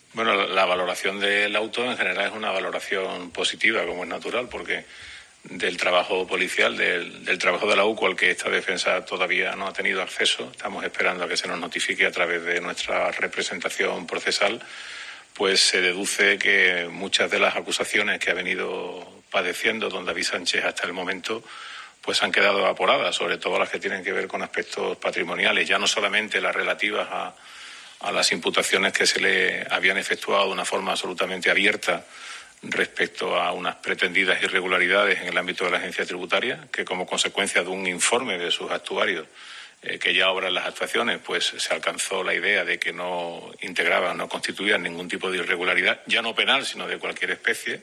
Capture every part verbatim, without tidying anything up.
Bueno, la, la valoración del auto en general es una valoración positiva, como es natural, porque del trabajo policial, del, del trabajo de la U C U al que esta defensa todavía no ha tenido acceso, estamos esperando a que se nos notifique a través de nuestra representación procesal, pues se deduce que muchas de las acusaciones que ha venido padeciendo don David Sánchez hasta el momento pues han quedado evaporadas, sobre todo las que tienen que ver con aspectos patrimoniales, ya no solamente las relativas a, a las imputaciones que se le habían efectuado de una forma absolutamente abierta respecto a unas pretendidas irregularidades en el ámbito de la agencia tributaria, que como consecuencia de un informe de sus actuarios eh, que ya obran las actuaciones, pues se alcanzó la idea de que no integraban, no constituían ningún tipo de irregularidad, ya no penal, sino de cualquier especie.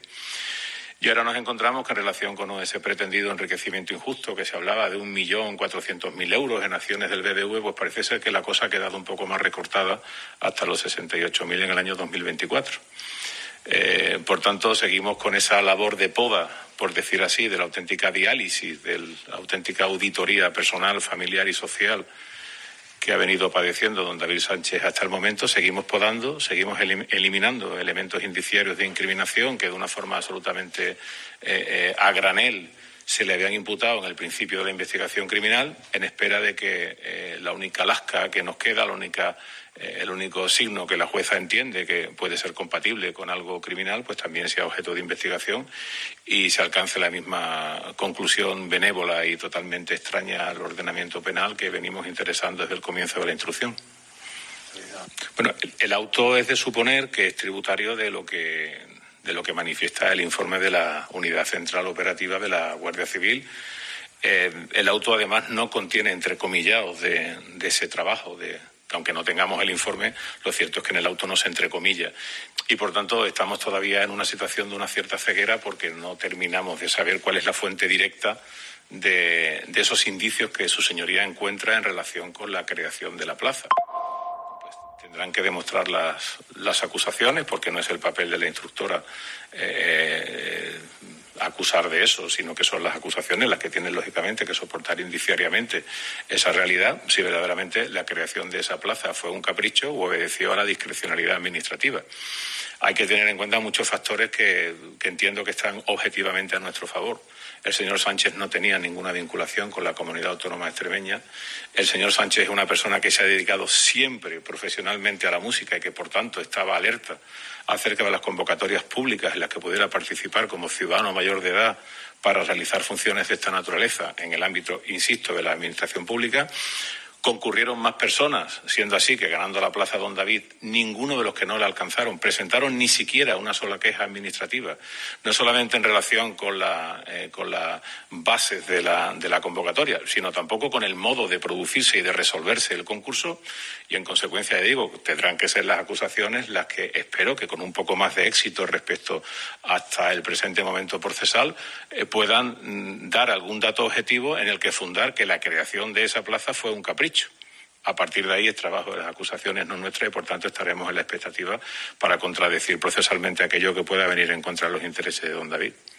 Y ahora nos encontramos que en relación con ese pretendido enriquecimiento injusto, que se hablaba de un millón cuatrocientos mil euros en acciones del B B V, pues parece ser que la cosa ha quedado un poco más recortada hasta los sesenta y ocho mil en el año dos mil veinticuatro. Eh, por tanto, seguimos con esa labor de poda, por decir así, de la auténtica diálisis, de la auténtica auditoría personal, familiar y social que ha venido padeciendo don David Sánchez hasta el momento. Seguimos podando, seguimos elim- eliminando elementos indiciarios de incriminación que de una forma absolutamente eh, eh, a granel se le habían imputado en el principio de la investigación criminal, en espera de que eh, la única lasca que nos queda, la única, eh, el único signo que la jueza entiende que puede ser compatible con algo criminal, pues también sea objeto de investigación y se alcance la misma conclusión benévola y totalmente extraña al ordenamiento penal que venimos interesando desde el comienzo de la instrucción. Bueno, el, el auto es de suponer que es tributario de lo que de lo que manifiesta el informe de la Unidad Central Operativa de la Guardia Civil. Eh, el auto, además, no contiene entrecomillados de, de ese trabajo, de, aunque no tengamos el informe, lo cierto es que en el auto no se entrecomilla. Y, por tanto, estamos todavía en una situación de una cierta ceguera porque no terminamos de saber cuál es la fuente directa de, de esos indicios que su señoría encuentra en relación con la creación de la plaza. Tendrán que demostrar las, las acusaciones, porque no es el papel de la instructora eh, acusar de eso, sino que son las acusaciones las que tienen, lógicamente, que soportar indiciariamente esa realidad, si verdaderamente la creación de esa plaza fue un capricho o obedeció a la discrecionalidad administrativa. Hay que tener en cuenta muchos factores que, que entiendo que están objetivamente a nuestro favor. El señor Sánchez no tenía ninguna vinculación con la comunidad autónoma extremeña. El señor Sánchez es una persona que se ha dedicado siempre profesionalmente a la música y que, por tanto, estaba alerta acerca de las convocatorias públicas en las que pudiera participar como ciudadano mayor de edad para realizar funciones de esta naturaleza en el ámbito, insisto, de la administración pública. Concurrieron más personas, siendo así que ganando la plaza don David, ninguno de los que no la alcanzaron presentaron ni siquiera una sola queja administrativa, no solamente en relación con la eh, con las bases de la, de la convocatoria, sino tampoco con el modo de producirse y de resolverse el concurso, y en consecuencia, digo, tendrán que ser las acusaciones las que espero que con un poco más de éxito respecto hasta el presente momento procesal eh, puedan mm, dar algún dato objetivo en el que fundar que la creación de esa plaza fue un capricho. A partir de ahí, el trabajo de las acusaciones no es nuestro y, por tanto, estaremos en la expectativa para contradecir procesalmente aquello que pueda venir en contra de los intereses de don David.